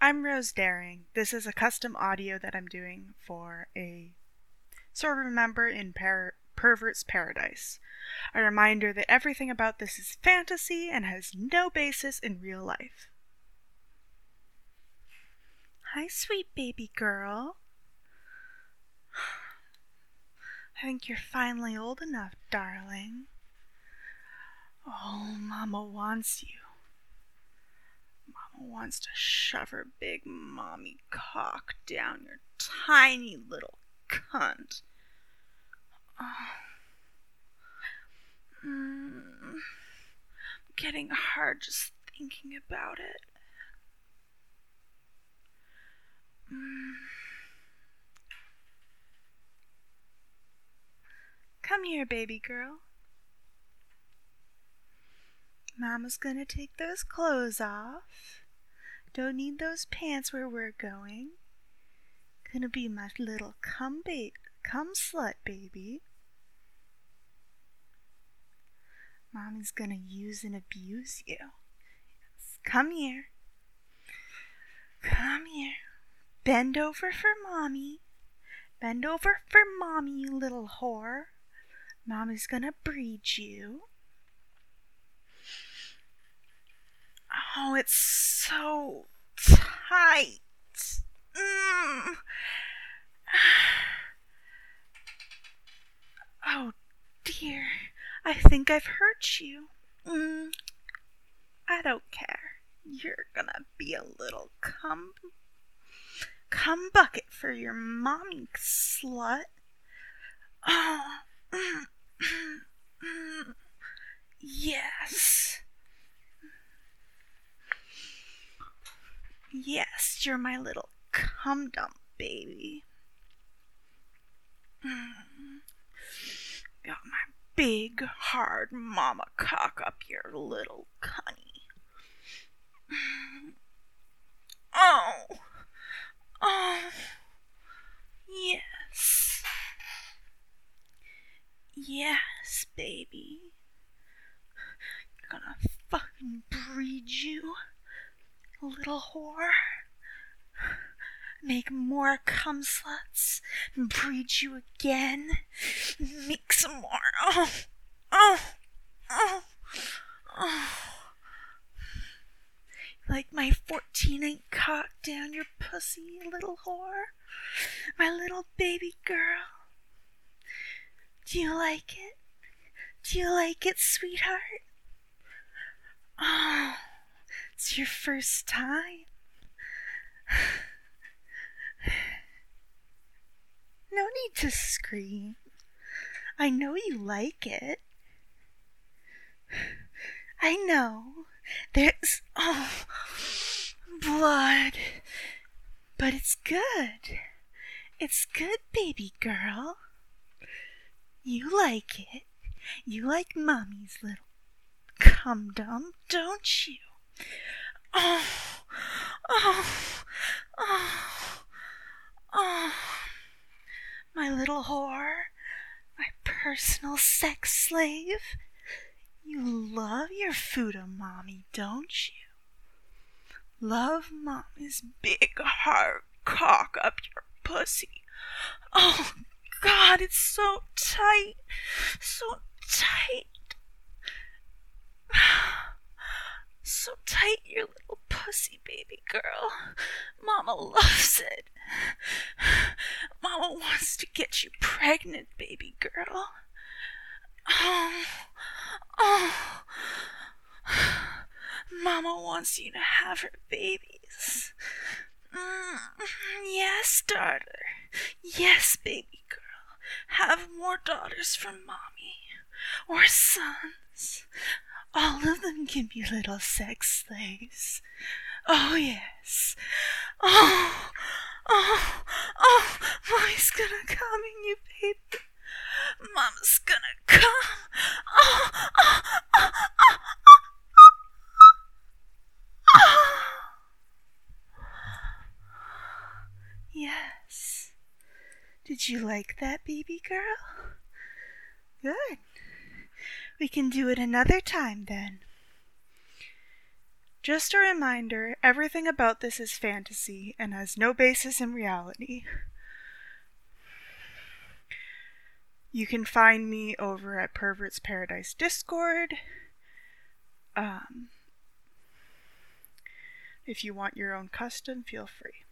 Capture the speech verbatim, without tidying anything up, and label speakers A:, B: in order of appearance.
A: I'm Rose Daring. This is a custom audio that I'm doing for a server member in per- Pervert's Paradise. A reminder that everything about this is fantasy and has no basis in real life. Hi, sweet baby girl. I think you're finally old enough, darling. Oh, Mama wants you. Mama wants to shove her big mommy cock down your tiny little cunt. Oh. Mm. I'm getting hard just thinking about it. Mm. Come here, baby girl. Mama's gonna take those clothes off. Don't need those pants where we're going. Gonna be my little cum ba- cum slut baby. Mommy's gonna use and abuse you. Yes. Come here. Come here. Bend over for mommy. Bend over for mommy, you little whore. Mommy's gonna breed you. Oh, it's so tight. Mm. Oh, dear. I think I've hurt you. Mm. I don't care. You're gonna be a little cum, cum bucket for your mommy, slut. Oh. Mm. Mm. Yes. Yes, you're my little cum dump baby. Mm. Got my big, hard mama cock up your little cunny. Mm. Oh. Oh. Yes. Yes, baby. Gonna fucking breed you, little whore. Make more cum sluts and breed you again. Make some more. Oh, oh, oh, oh. Like my fourteen inch cock down your pussy, little whore. My little baby girl. Do you like it? Do you like it, sweetheart? Oh, it's your first time. No need to scream. I know you like it. I know. There's, oh, blood. But it's good. It's good, baby girl. You like it. You like mommy's little cum dump, don't you? Oh, oh, oh, oh. My little whore, my personal sex slave. You love your Fuda mommy, don't you? Love mommy's big hard cock up your pussy. Oh, God, it's so tight. So tight. So tight, your little pussy, baby girl. Mama loves it. Mama wants to get you pregnant, baby girl. Oh, oh. Mama wants you to have her babies. Mm, yes, daughter. Yes, baby girl. Have more daughters from mommy. Or sons. All of them can be little sex slaves. Oh, yes. Oh, oh, oh, mommy's gonna come in you, baby. Mama's gonna come. Oh, oh, oh, oh, oh, oh. Yes. Did you like that, baby girl? Good. We can do it another time then. Just a reminder, everything about this is fantasy and has no basis in reality. You can find me over at Perverts Paradise Discord. Um, if you want your own custom, feel free.